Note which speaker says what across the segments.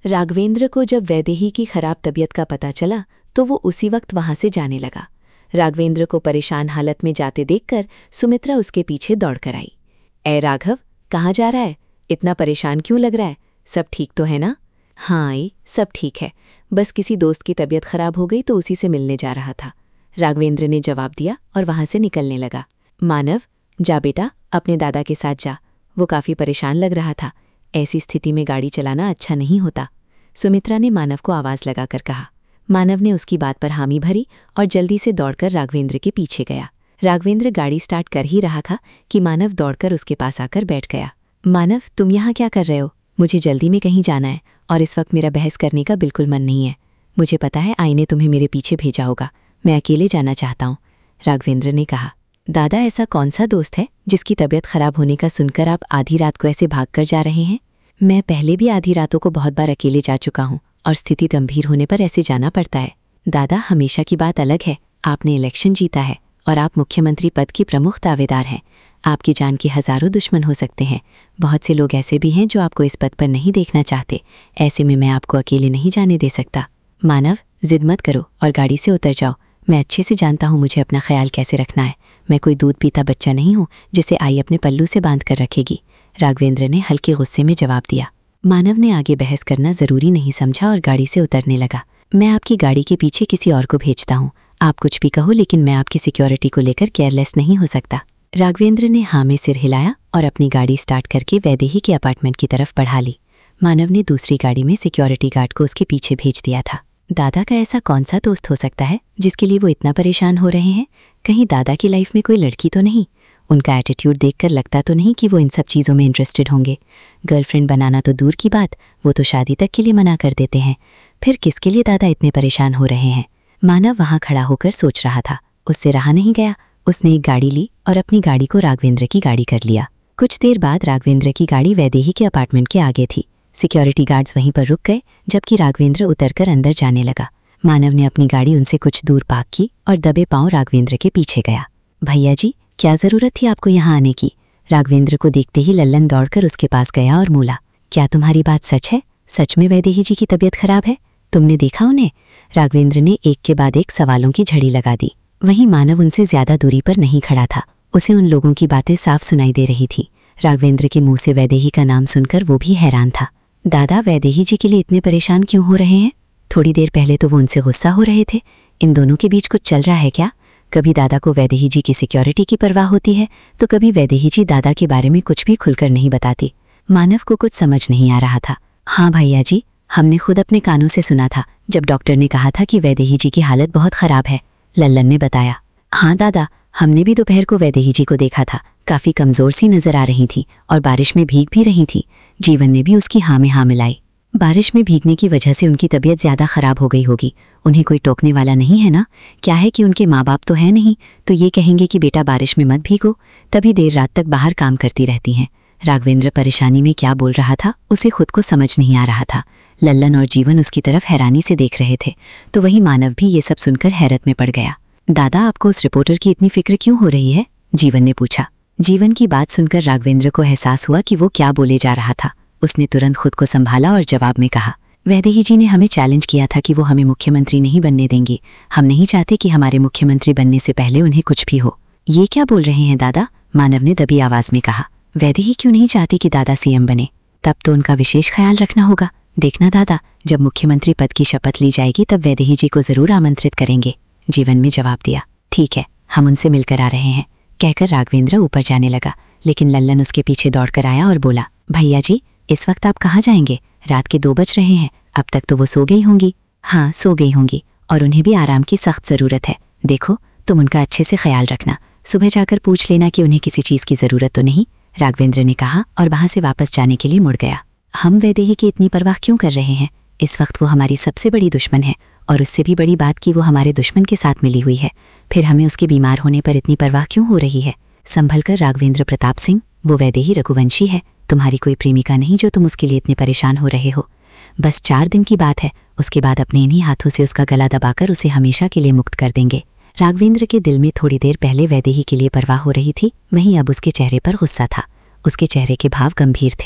Speaker 1: राघवेंद्र को जब वैदेही की खराब तबीयत का पता चला तो वो उसी वक्त वहां से जाने लगा। राघवेंद्र को परेशान हालत में जाते देखकर सुमित्रा उसके पीछे दौड़कर आई। ए राघव, कहाँ जा रहा है? इतना परेशान क्यों लग रहा है? सब ठीक तो है ना? हाँ आई, सब ठीक है, बस किसी दोस्त की तबीयत खराब हो गई तो उसी से मिलने जा रहा था, राघवेंद्र ने जवाब दिया और वहां से निकलने लगा। मानव, जा बेटा, अपने दादा के साथ जा, वो काफ़ी परेशान लग रहा था। ऐसी स्थिति में गाड़ी चलाना अच्छा नहीं होता, सुमित्रा ने मानव को आवाज़ लगाकर कहा। मानव ने उसकी बात पर हामी भरी और जल्दी से दौड़कर राघवेंद्र के पीछे गया। राघवेंद्र गाड़ी स्टार्ट कर ही रहा था कि मानव दौड़कर उसके पास आकर बैठ गया। मानव, तुम यहाँ क्या कर रहे हो? मुझे जल्दी में कहीं जाना है और इस वक्त मेरा बहस करने का बिल्कुल मन नहीं है। मुझे पता है आई ने तुम्हें मेरे पीछे भेजा होगा, मैं अकेले जाना चाहता हूँ, राघवेंद्र ने कहा। दादा, ऐसा कौन सा दोस्त है जिसकी तबीयत खराब होने का सुनकर आप आधी रात को ऐसे भागकर जा रहे हैं? मैं पहले भी आधी रातों को बहुत बार अकेले जा चुका हूँ और स्थिति गंभीर होने पर ऐसे जाना पड़ता है। दादा, हमेशा की बात अलग है, आपने इलेक्शन जीता है और आप मुख्यमंत्री पद की प्रमुख दावेदार हैं। आपकी जान के हज़ारों दुश्मन हो सकते हैं। बहुत से लोग ऐसे भी हैं जो आपको इस पद पर नहीं देखना चाहते। ऐसे में मैं आपको अकेले नहीं जाने दे सकता। मानव, जिद मत करो और गाड़ी से उतर जाओ। मैं अच्छे से जानता हूँ मुझे अपना ख्याल कैसे रखना है। मैं कोई दूध पीता बच्चा नहीं हूँ जिसे आई अपने पल्लू से बांध कर रखेगी, राघवेंद्र ने हल्के गुस्से में जवाब दिया। मानव ने आगे बहस करना ज़रूरी नहीं समझा और गाड़ी से उतरने लगा। मैं आपकी गाड़ी के पीछे किसी और को भेजता हूँ, आप कुछ भी कहो लेकिन मैं आपकी सिक्योरिटी को लेकर केयरलेस नहीं हो सकता। राघवेंद्र ने हाँ में सिर हिलाया और अपनी गाड़ी स्टार्ट करके वैदेही के अपार्टमेंट की तरफ बढ़ा ली। मानव ने दूसरी गाड़ी में सिक्योरिटी गार्ड को उसके पीछे भेज दिया था। दादा का ऐसा कौन सा दोस्त हो सकता है जिसके लिए वो इतना परेशान हो रहे हैं? कहीं दादा की लाइफ में कोई लड़की तो नहीं? उनका एटीट्यूड देखकर लगता तो नहीं कि वो इन सब चीज़ों में इंटरेस्टेड होंगे। गर्लफ्रेंड बनाना तो दूर की बात, वो तो शादी तक के लिए मना कर देते हैं। फिर किसके लिए दादा इतने परेशान हो रहे हैं? मानव वहाँ खड़ा होकर सोच रहा था। उससे रहा नहीं गया, उसने एक गाड़ी ली और अपनी गाड़ी को राघवेंद्र की गाड़ी कर लिया। कुछ देर बाद राघवेंद्र की गाड़ी वैदेही के अपार्टमेंट के आगे थी। सिक्योरिटी गार्ड्स वहीं पर रुक गए जबकि राघवेंद्र उतरकर अंदर जाने लगा। मानव ने अपनी गाड़ी उनसे कुछ दूर पार्क की और दबे पांव राघवेंद्र के पीछे गया। भैया जी, क्या ज़रूरत थी आपको यहाँ आने की? राघवेंद्र को देखते ही लल्लन दौड़कर उसके पास गया और बोला, क्या तुम्हारी बात सच है? सच में वैदेही जी की तबीयत खराब है? तुमने देखा उन्हें? राघवेंद्र ने एक के बाद एक सवालों की झड़ी लगा दी। वहीं मानव उनसे ज्यादा दूरी पर नहीं खड़ा था। उसे उन लोगों की बातें साफ सुनाई दे रही थी। राघवेंद्र के मुंह से वैदेही का नाम सुनकर वो भी हैरान था। दादा, वैदेही जी के लिए इतने परेशान क्यों हो रहे हैं? थोड़ी देर पहले तो वो उनसे गुस्सा हो रहे थे। इन दोनों के बीच कुछ चल रहा है क्या? कभी दादा को वैदेही जी की सिक्योरिटी की परवाह होती है तो कभी वैदेही जी दादा के बारे में कुछ भी खुलकर नहीं बताती। मानव को कुछ समझ नहीं आ रहा था। हाँ भैया जी, हमने खुद अपने कानों से सुना था जब डॉक्टर ने कहा था कि वैदेही जी की हालत बहुत ख़राब है, लल्लन ने बताया। हाँ दादा, हमने भी दोपहर को वैदेही जी को देखा था, काफ़ी कमज़ोर सी नज़र आ रही थी और बारिश में भीग भी रही थी। जीवन ने भी उसकी हाँ में हाँ मिलाई। बारिश में भीगने की वजह से उनकी तबीयत ज़्यादा ख़राब हो गई होगी। उन्हें कोई टोकने वाला नहीं है ना? क्या है कि उनके माँ बाप तो है नहीं, तो ये कहेंगे कि बेटा बारिश में मत भीगो, तभी देर रात तक बाहर काम करती रहती हैं। राघवेंद्र परेशानी में क्या बोल रहा था उसे खुद को समझ नहीं आ रहा था। लल्लन और जीवन उसकी तरफ हैरानी से देख रहे थे, तो वहीं मानव भी ये सब सुनकर हैरत में पड़ गया। दादा, आपको उस रिपोर्टर की इतनी फिक्र क्यों हो रही है? जीवन ने पूछा। जीवन की बात सुनकर राघवेंद्र को एहसास हुआ कि वो क्या बोले जा रहा था। उसने तुरंत खुद को संभाला और जवाब में कहा, वैदेही जी ने हमें चैलेंज किया था कि वो हमें मुख्यमंत्री नहीं बनने देंगी। हम नहीं चाहते कि हमारे मुख्यमंत्री बनने से पहले उन्हें कुछ भी हो। ये क्या बोल रहे हैं दादा? मानव ने दबी आवाज में कहा। वैदेही क्यों नहीं चाहती कि दादा सीएम बने? तब तो उनका विशेष ख्याल रखना होगा। देखना दादा, जब मुख्यमंत्री पद की शपथ ली जाएगी तब वैदेही जी को जरूर आमंत्रित करेंगे, जीवन ने जवाब दिया। ठीक है, हम उनसे मिलकर आ रहे हैं, कहकर राघवेंद्र ऊपर जाने लगा, लेकिन लल्लन उसके पीछे दौड़कर आया और बोला, भैया जी, इस वक्त आप कहाँ जाएंगे? रात के 2 बज रहे हैं, अब तक तो वो सो गई होंगी। हाँ, सो गई होंगी और उन्हें भी आराम की सख्त ज़रूरत है। देखो, तुम उनका अच्छे से ख्याल रखना, सुबह जाकर पूछ लेना कि उन्हें किसी चीज़ की ज़रूरत तो नहीं, राघवेंद्र ने कहा और वहाँ से वापस जाने के लिए मुड़ गया। हम वैदेही की इतनी परवाह क्यों कर रहे हैं? इस वक्त वो हमारी सबसे बड़ी दुश्मन है और उससे भी बड़ी बात कि वो हमारे दुश्मन के साथ मिली हुई है। फिर हमें उसके बीमार होने पर इतनी परवाह क्यों हो रही है? संभलकर राघवेंद्र प्रताप सिंह, वो वैदेही रघुवंशी है, तुम्हारी कोई प्रेमिका नहीं जो तुम उसके लिए इतने परेशान हो रहे हो। बस 4 दिन की बात है, उसके बाद अपने इन्हीं हाथों से उसका गला दबाकर उसे हमेशा के लिए मुक्त कर देंगे। राघवेंद्र के दिल में थोड़ी देर पहले वैदेही के लिए परवाह हो रही थी, वहीं अब उसके चेहरे पर गुस्सा था। उसके चेहरे के भाव गंभीर थे।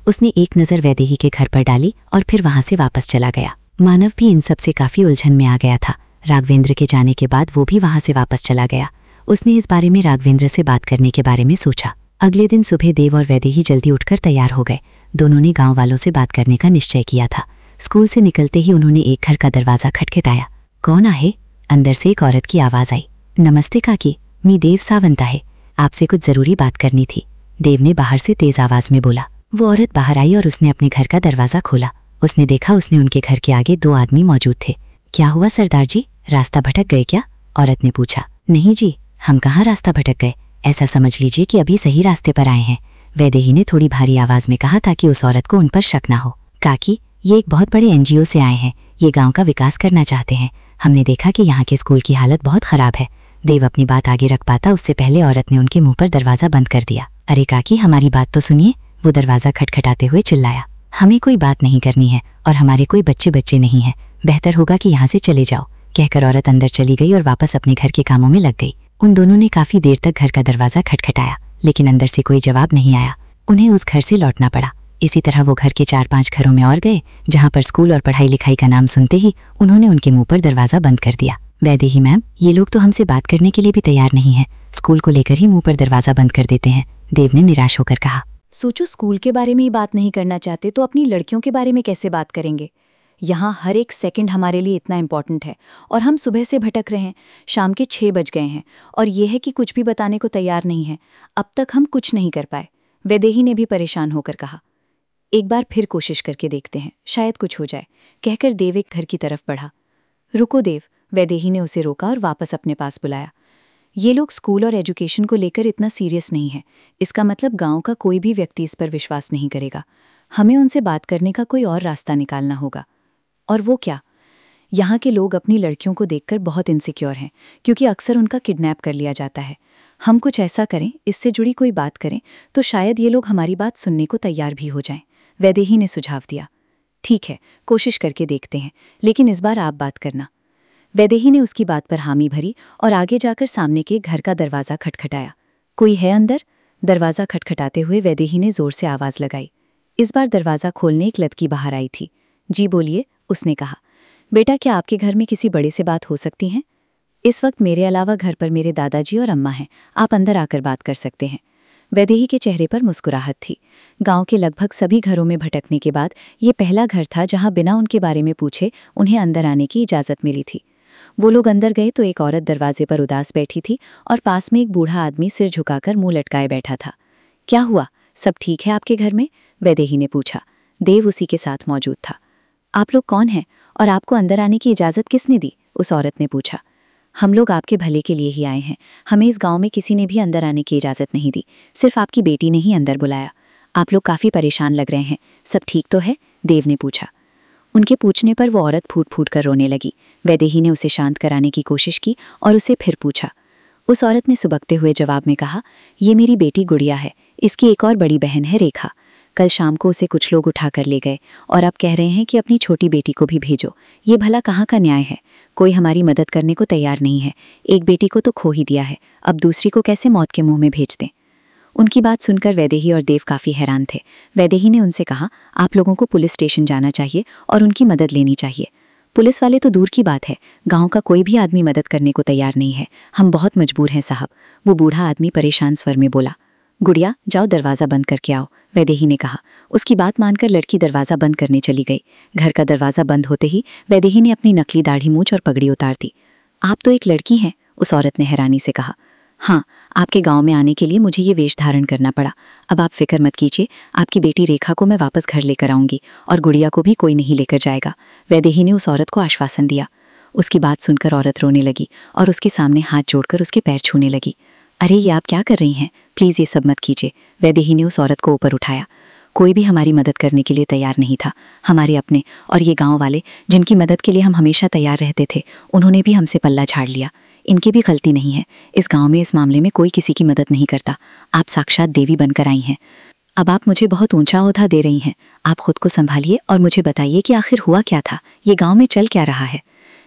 Speaker 1: उसने एक नज़र वैदेही के घर पर डाली और फिर वहां से वापस चला गया। मानव भी इन सब से काफ़ी उलझन में आ गया था। राघवेंद्र के जाने के बाद वो भी वहां से वापस चला गया। उसने इस बारे में राघवेंद्र से बात करने के बारे में सोचा। अगले दिन सुबह देव और वैदेही जल्दी उठकर तैयार हो गए। दोनों ने गांव वालों से बात करने का निश्चय किया था। स्कूल से निकलते ही उन्होंने एक घर का दरवाज़ा खटखटाया। कौन आहे? अंदर से एक औरत की आवाज़ आई। नमस्ते काकी, मी देव सावंत आहे, आपसे कुछ ज़रूरी बात करनी थी, देव ने बाहर से तेज़ आवाज़ में बोला। वो औरत बाहर आई और उसने अपने घर का दरवाज़ा खोला। उसने देखा उसने उनके घर के आगे 2 आदमी मौजूद थे। क्या हुआ सरदार जी, रास्ता भटक गए क्या? औरत ने पूछा। नहीं जी, हम कहाँ रास्ता भटक गए, ऐसा समझ लीजिए कि अभी सही रास्ते पर आए हैं, वैदेही ने थोड़ी भारी आवाज़ में कहा ताकि उस औरत को उन पर शक ना हो। काकी, ये एक बहुत बड़े NGO से आए हैं, ये गांव का विकास करना चाहते हैं। हमने देखा कि यहाँ के स्कूल की हालत बहुत ख़राब है। देव अपनी बात आगे रख पाता उससे पहले औरत ने उनके मुंह पर दरवाज़ा बंद कर दिया। अरे काकी, हमारी बात तो सुनिए, वो दरवाज़ा खटखटाते हुए चिल्लाया। हमें कोई बात नहीं करनी है और हमारे कोई बच्चे नहीं हैं, बेहतर होगा कि यहाँ से चले जाओ, कहकर औरत अंदर चली गई और वापस अपने घर के कामों में लग गई। उन दोनों ने काफ़ी देर तक घर का दरवाज़ा खटखटाया, लेकिन अंदर से कोई जवाब नहीं आया। उन्हें उस घर से लौटना पड़ा। इसी तरह वो घर के 4-5 घरों में और गए, जहाँ पर स्कूल और पढ़ाई लिखाई का नाम सुनते ही उन्होंने उनके मुंह पर दरवाज़ा बंद कर दिया। वैदेही मैम, ये लोग तो हमसे बात करने के लिए भी तैयार नहीं है, स्कूल को लेकर ही मुंह पर दरवाज़ा बंद कर देते हैं, देव ने निराश होकर कहा।
Speaker 2: सोचो, स्कूल के बारे में ही बात नहीं करना चाहते तो अपनी लड़कियों के बारे में कैसे बात करेंगे? यहाँ हर एक सेकंड हमारे लिए इतना इम्पॉर्टेंट है और हम सुबह से भटक रहे हैं, शाम के 6 बज गए हैं और ये है कि कुछ भी बताने को तैयार नहीं है। अब तक हम कुछ नहीं कर पाए, वैदेही ने भी परेशान होकर कहा। एक बार फिर कोशिश करके देखते हैं, शायद कुछ हो जाए, कहकर देव एक घर की तरफ बढ़ा। रुको देव, वैदेही ने उसे रोका और वापस अपने पास बुलाया। ये लोग स्कूल और एजुकेशन को लेकर इतना सीरियस नहीं है, इसका मतलब गांव का कोई भी व्यक्ति इस पर विश्वास नहीं करेगा। हमें उनसे बात करने का कोई और रास्ता निकालना होगा। और वो क्या? यहाँ के लोग अपनी लड़कियों को देखकर बहुत इनसिक्योर हैं, क्योंकि अक्सर उनका किडनैप कर लिया जाता है। हम कुछ ऐसा करें, इससे जुड़ी कोई बात करें, तो शायद ये लोग हमारी बात सुनने को तैयार भी हो जाएं, वैदेही ने सुझाव दिया। ठीक है, कोशिश करके देखते हैं, लेकिन इस बार आप बात करना। वैदेही ने उसकी बात पर हामी भरी और आगे जाकर सामने के घर का दरवाज़ा खटखटाया। कोई है अंदर? दरवाज़ा खटखटाते हुए वैदेही ने जोर से आवाज़ लगाई। इस बार दरवाज़ा खोलने एक लड़की बाहर आई थी। जी बोलिए, उसने कहा। बेटा, क्या आपके घर में किसी बड़े से बात हो सकती है? इस वक्त मेरे अलावा घर पर मेरे दादाजी और अम्मा हैं, आप अंदर आकर बात कर सकते हैं। वैदेही के चेहरे पर मुस्कुराहट थी। गांव के लगभग सभी घरों में भटकने के बाद ये पहला घर था जहां बिना उनके बारे में पूछे उन्हें अंदर आने की इजाज़त मिली थी। वो लोग अंदर गए तो एक औरत दरवाजे पर उदास बैठी थी और पास में एक बूढ़ा आदमी सिर झुकाकर मुंह लटकाए बैठा था। क्या हुआ, सब ठीक है आपके घर में? वैदेही ने पूछा। देव उसी के साथ मौजूद था। आप लोग कौन हैं और आपको अंदर आने की इजाज़त किसने दी? उस औरत ने पूछा। हम लोग आपके भले के लिए ही आए हैं, हमें इस गांव में किसी ने भी अंदर आने की इजाज़त नहीं दी, सिर्फ आपकी बेटी ने ही अंदर बुलाया। आप लोग काफ़ी परेशान लग रहे हैं, सब ठीक तो है? देव ने पूछा। उनके पूछने पर वो औरत फूट फूट कर रोने लगी। वैदेही ने उसे शांत कराने की कोशिश की और उसे फिर पूछा। उस औरत ने सुबकते हुए जवाब में कहा, ये मेरी बेटी गुड़िया है, इसकी एक और बड़ी बहन है रेखा। कल शाम को उसे कुछ लोग उठा कर ले गए और अब कह रहे हैं कि अपनी छोटी बेटी को भी भेजो। ये भला कहाँ का न्याय है? कोई हमारी मदद करने को तैयार नहीं है। एक बेटी को तो खो ही दिया है, अब दूसरी को कैसे मौत के मुंह में भेज दें? उनकी बात सुनकर वैदेही और देव काफ़ी हैरान थे। वैदेही ने उनसे कहा, आप लोगों को पुलिस स्टेशन जाना चाहिए और उनकी मदद लेनी चाहिए। पुलिस वाले तो दूर की बात है, गांव का कोई भी आदमी मदद करने को तैयार नहीं है। हम बहुत मजबूर हैं साहब, वो बूढ़ा आदमी परेशान स्वर में बोला। गुड़िया, जाओ दरवाज़ा बंद करके आओ, वैदेही ने कहा। उसकी बात मानकर लड़की दरवाज़ा बंद करने चली गई। घर का दरवाज़ा बंद होते ही वैदेही ने अपनी नकली दाढ़ी मूंछ और पगड़ी उतार दी। आप तो एक लड़की हैं, उस औरत ने हैरानी से कहा। हाँ, आपके गांव में आने के लिए मुझे ये वेश धारण करना पड़ा। अब आप फिक्र मत कीजिए, आपकी बेटी रेखा को मैं वापस घर लेकर आऊंगी और गुड़िया को भी कोई नहीं लेकर जाएगा, वैदेही ने उस औरत को आश्वासन दिया। उसकी बात सुनकर औरत रोने लगी और उसके सामने हाथ जोड़कर उसके पैर छूने लगी। अरे ये आप क्या कर रही हैं? प्लीज़ ये सब मत कीजिए, वैदेही ने उस औरत को ऊपर उठाया। कोई भी हमारी मदद करने के लिए तैयार नहीं था। हमारे अपने और ये गांव वाले जिनकी मदद के लिए हम हमेशा तैयार रहते थे, उन्होंने भी हमसे पल्ला झाड़ लिया। इनकी भी गलती नहीं है, इस गांव में इस मामले में कोई किसी की मदद नहीं करता। आप साक्षात देवी बनकर आई हैं। अब आप मुझे बहुत ऊंचा ओहदा दे रही हैं। आप खुद को संभालिए और मुझे बताइए कि आखिर हुआ क्या था, ये गाँव में चल क्या रहा है?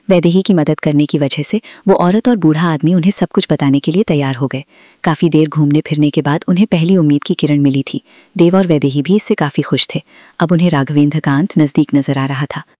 Speaker 2: वैदेही की मदद करने की वजह से वो औरत और बूढ़ा आदमी उन्हें सब कुछ बताने के लिए तैयार हो गए। काफी देर घूमने फिरने के बाद उन्हें पहली उम्मीद की किरण मिली थी। देव और वैदेही भी इससे काफी खुश थे। अब उन्हें राघवेंद्र का अंत नजदीक नजर आ रहा था।